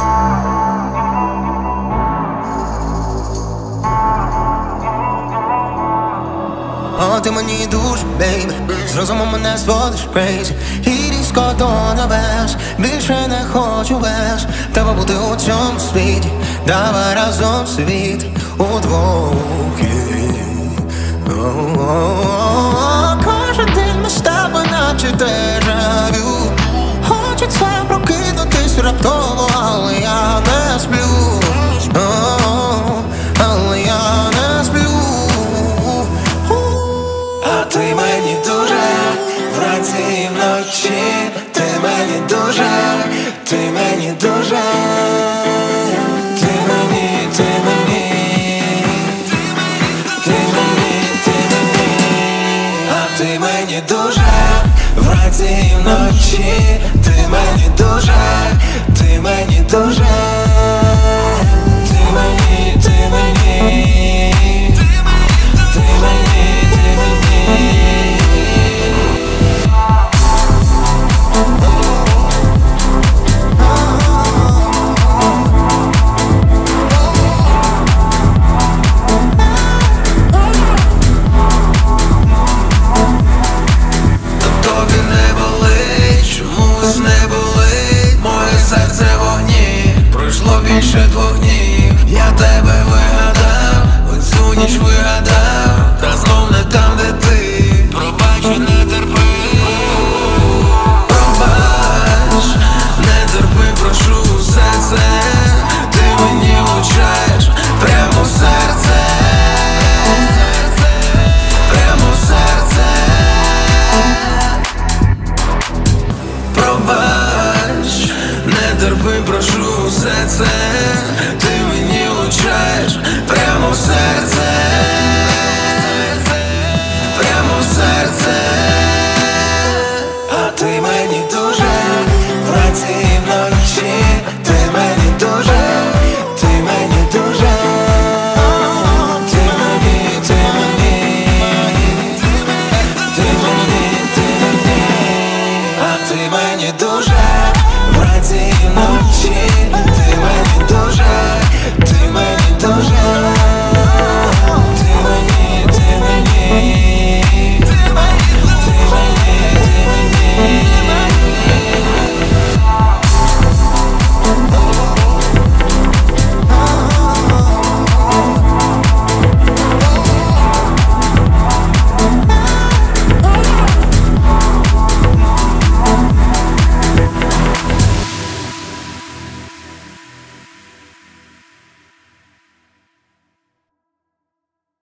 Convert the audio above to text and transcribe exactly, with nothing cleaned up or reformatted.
О, ти мені дуже, бейбі, з розумом мене зводиш crazy. І різко до небес, більше не хочу без тебе бути у цьому світі. Давай разом світ удвох. Кожен день ми з тобою наче дежавю. Хочеться прокинутись раптово, але я не сплю. Але я не сплю. А ти мені дуже, вранці і вночі. Ти мені дуже, ти мені дуже. Ти мені, ти мені. Ти мені, ти мені. А ти мені дуже, вранці і вночі. Ти мені дуже, ти мені дуже. Ти мені, ти мені. Ти мені, ти мені. Тобі не болить, чомусь не болить. Моє серце в огні, пройшло більше двох днів. Я тебе вигадав, оцю ніч вигадав. Та знов не там, де ти. Пробач і не терпи. Пробач, не терпи, прошу, все це. Ти мені влучаєш прямо в серце. Прямо в серце. Пробач, не терпи, прошу, все це. Ти мені влучаєш прямо в серце.